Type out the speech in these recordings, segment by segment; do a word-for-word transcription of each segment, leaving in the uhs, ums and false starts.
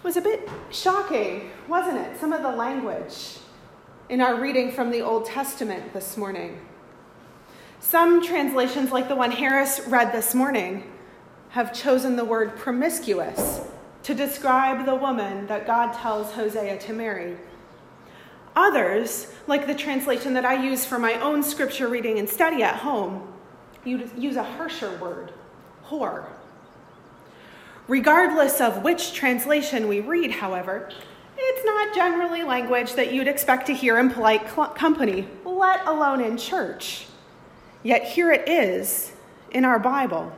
was a bit shocking, wasn't it? Some of the language in our reading from the Old Testament this morning. Some translations, like the one Harris read this morning, have chosen the word promiscuous to describe the woman that God tells Hosea to marry. Others, like the translation that I use for my own scripture reading and study at home, use a harsher word, whore. Regardless of which translation we read, however, it's not generally language that you'd expect to hear in polite cl- company, let alone in church. Yet here it is in our Bible.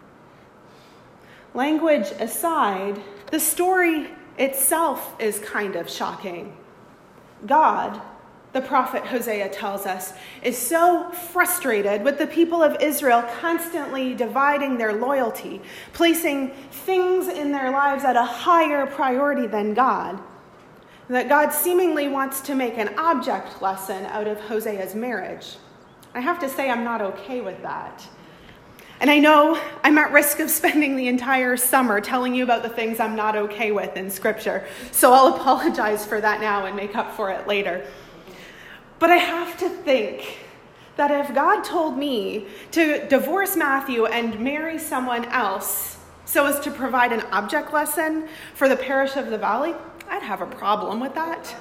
Language aside, the story itself is kind of shocking. God, the prophet Hosea tells us, is so frustrated with the people of Israel constantly dividing their loyalty, placing things in their lives at a higher priority than God, that God seemingly wants to make an object lesson out of Hosea's marriage. I have to say I'm not okay with that. And I know I'm at risk of spending the entire summer telling you about the things I'm not okay with in Scripture, so I'll apologize for that now and make up for it later. But I have to think that if God told me to divorce Matthew and marry someone else so as to provide an object lesson for the parish of the Valley, I'd have a problem with that.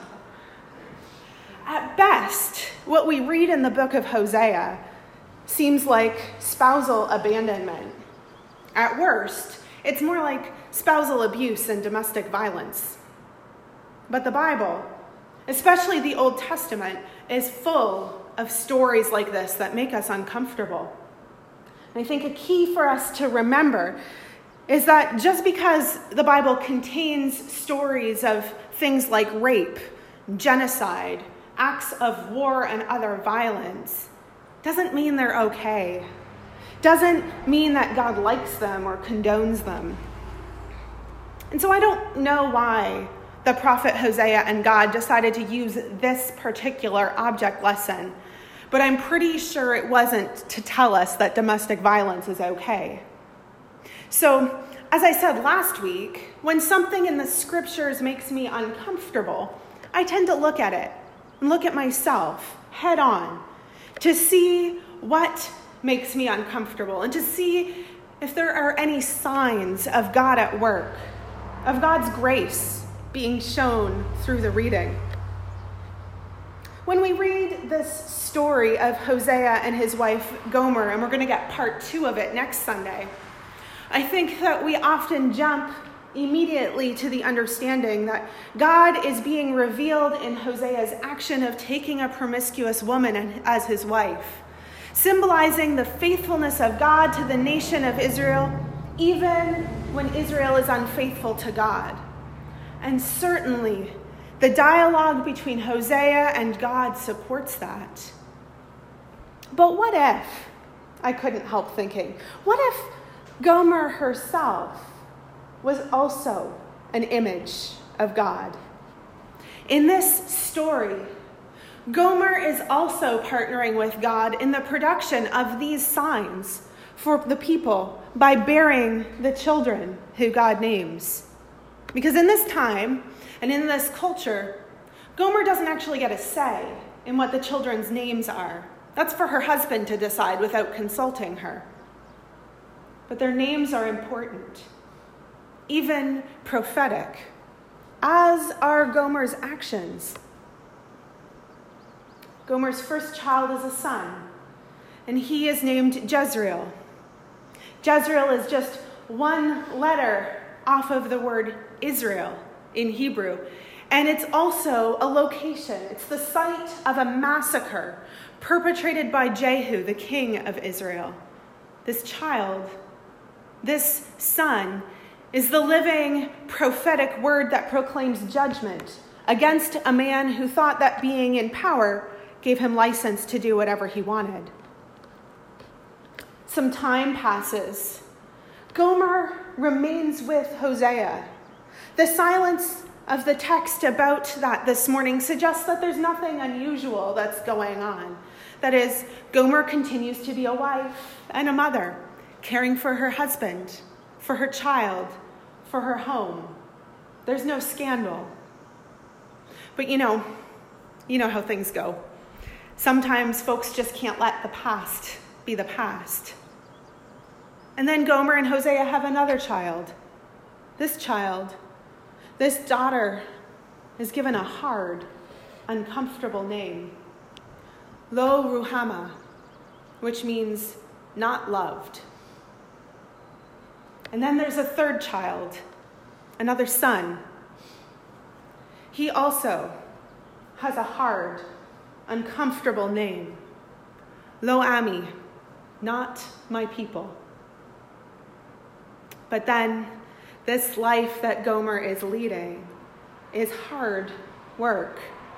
At best, what we read in the book of Hosea seems like spousal abandonment. At worst, it's more like spousal abuse and domestic violence. But the Bible, especially the Old Testament, is full of stories like this that make us uncomfortable. And I think a key for us to remember is that just because the Bible contains stories of things like rape, genocide, acts of war, and other violence, doesn't mean they're okay. Doesn't mean that God likes them or condones them. And so I don't know why the prophet Hosea and God decided to use this particular object lesson, but I'm pretty sure it wasn't to tell us that domestic violence is okay. So, as I said last week, when something in the scriptures makes me uncomfortable, I tend to look at it and look at myself head on to see what makes me uncomfortable and to see if there are any signs of God at work, of God's grace being shown through the reading. When we read this story of Hosea and his wife Gomer, and we're going to get part two of it next Sunday, I think that we often jump immediately to the understanding that God is being revealed in Hosea's action of taking a promiscuous woman as his wife, symbolizing the faithfulness of God to the nation of Israel, even when Israel is unfaithful to God. And certainly, the dialogue between Hosea and God supports that. But what if, I couldn't help thinking, what if Gomer herself was also an image of God? In this story, Gomer is also partnering with God in the production of these signs for the people by bearing the children who God names. Because in this time and in this culture, Gomer doesn't actually get a say in what the children's names are. That's for her husband to decide without consulting her. But their names are important, even prophetic, as are Gomer's actions. Gomer's first child is a son, and he is named Jezreel. Jezreel is just one letter off of the word Israel in Hebrew, and it's also a location. It's the site of a massacre perpetrated by Jehu, the king of Israel. This child, this son, is the living prophetic word that proclaims judgment against a man who thought that being in power gave him license to do whatever he wanted. Some time passes. Gomer remains with Hosea. The silence of the text about that this morning suggests that there's nothing unusual that's going on. That is, Gomer continues to be a wife and a mother, caring for her husband, for her child, for her home. There's no scandal. But you know, you know how things go. Sometimes folks just can't let the past be the past. And then Gomer and Hosea have another child. This child, this daughter, is given a hard, uncomfortable name. Lo Ruhamah, which means not loved. And then there's a third child, another son. He also has a hard, uncomfortable name. Lo Ami, not my people. But then this life that Gomer is leading is hard work.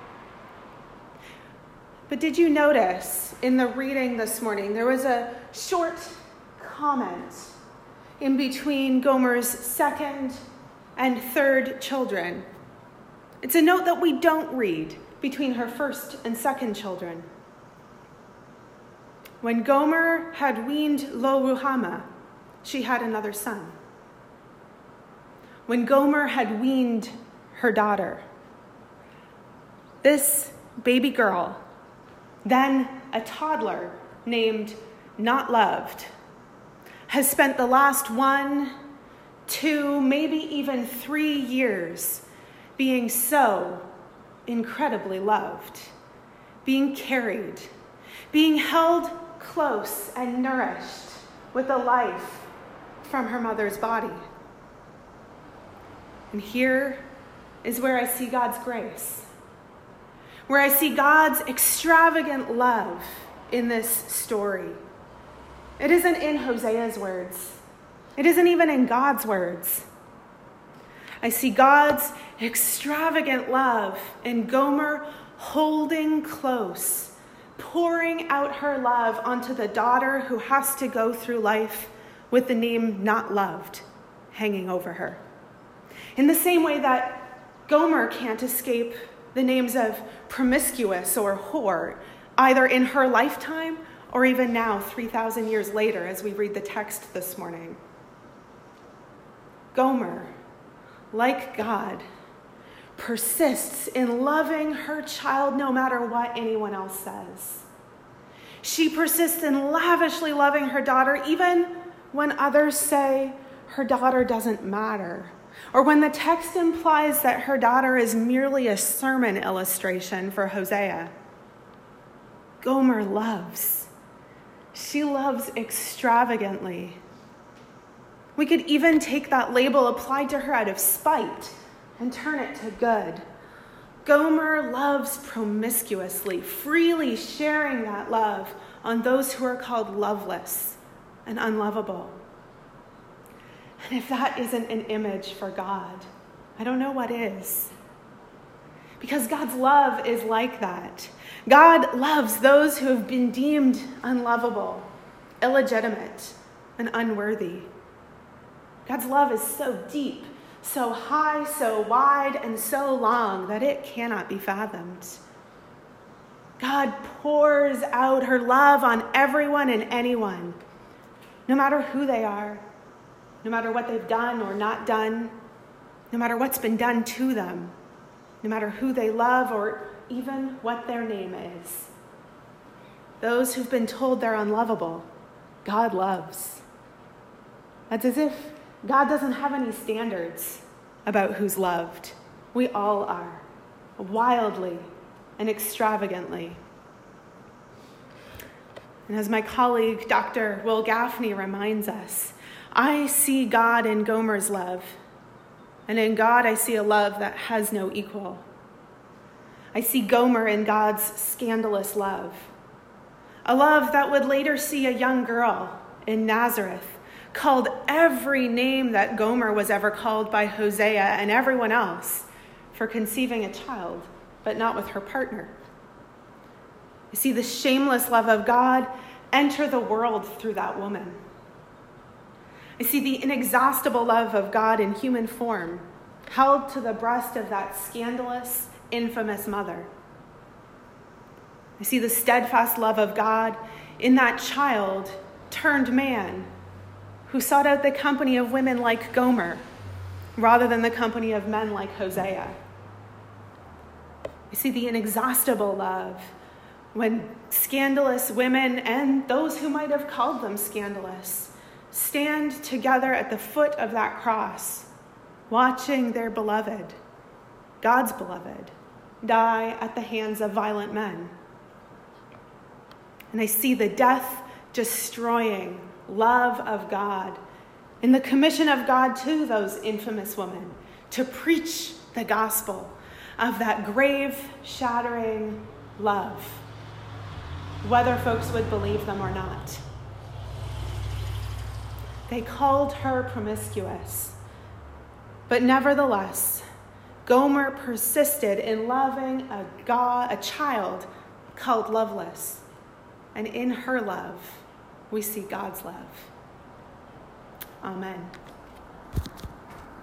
But did you notice in the reading this morning, there was a short comment in between Gomer's second and third children. It's a note that we don't read between her first and second children. When Gomer had weaned Lo Ruhamah, she had another son. When Gomer had weaned her daughter, this baby girl, then a toddler named Not Loved, has spent the last one, two, maybe even three years being so incredibly loved, being carried, being held close and nourished with the life from her mother's body. And here is where I see God's grace, where I see God's extravagant love in this story. It isn't in Hosea's words. It isn't even in God's words. I see God's extravagant love in Gomer holding close, pouring out her love onto the daughter who has to go through life with the name Not Loved hanging over her. In the same way that Gomer can't escape the names of promiscuous or whore, either in her lifetime or even now, three thousand years later, as we read the text this morning. Gomer, like God, persists in loving her child no matter what anyone else says. She persists in lavishly loving her daughter even when others say her daughter doesn't matter, or when the text implies that her daughter is merely a sermon illustration for Hosea. Gomer loves. She loves extravagantly. We could even take that label applied to her out of spite and turn it to good. Gomer loves promiscuously, freely sharing that love on those who are called loveless and unlovable. And if that isn't an image for God, I don't know what is. Because God's love is like that. God loves those who have been deemed unlovable, illegitimate, and unworthy. God's love is so deep, so high, so wide, and so long that it cannot be fathomed. God pours out her love on everyone and anyone, no matter who they are, no matter what they've done or not done, no matter what's been done to them, no matter who they love or even what their name is. Those who've been told they're unlovable, God loves. That's as if God doesn't have any standards about who's loved. We all are, wildly and extravagantly. And as my colleague, Doctor Will Gaffney, reminds us, I see God in Gomer's love, and in God I see a love that has no equal. I see Gomer in God's scandalous love, a love that would later see a young girl in Nazareth called every name that Gomer was ever called by Hosea and everyone else for conceiving a child, but not with her partner. You see the shameless love of God enter the world through that woman. I see the inexhaustible love of God in human form, held to the breast of that scandalous, infamous mother. I see the steadfast love of God in that child turned man who sought out the company of women like Gomer, rather than the company of men like Hosea. You see the inexhaustible love when scandalous women and those who might have called them scandalous stand together at the foot of that cross, watching their beloved, God's beloved, die at the hands of violent men. And they see the death-destroying love of God in the commission of God to those infamous women to preach the gospel of that grave-shattering love, whether folks would believe them or not. They called her promiscuous, but nevertheless, Gomer persisted in loving a God, a child called loveless. And in her love, we see God's love. Amen.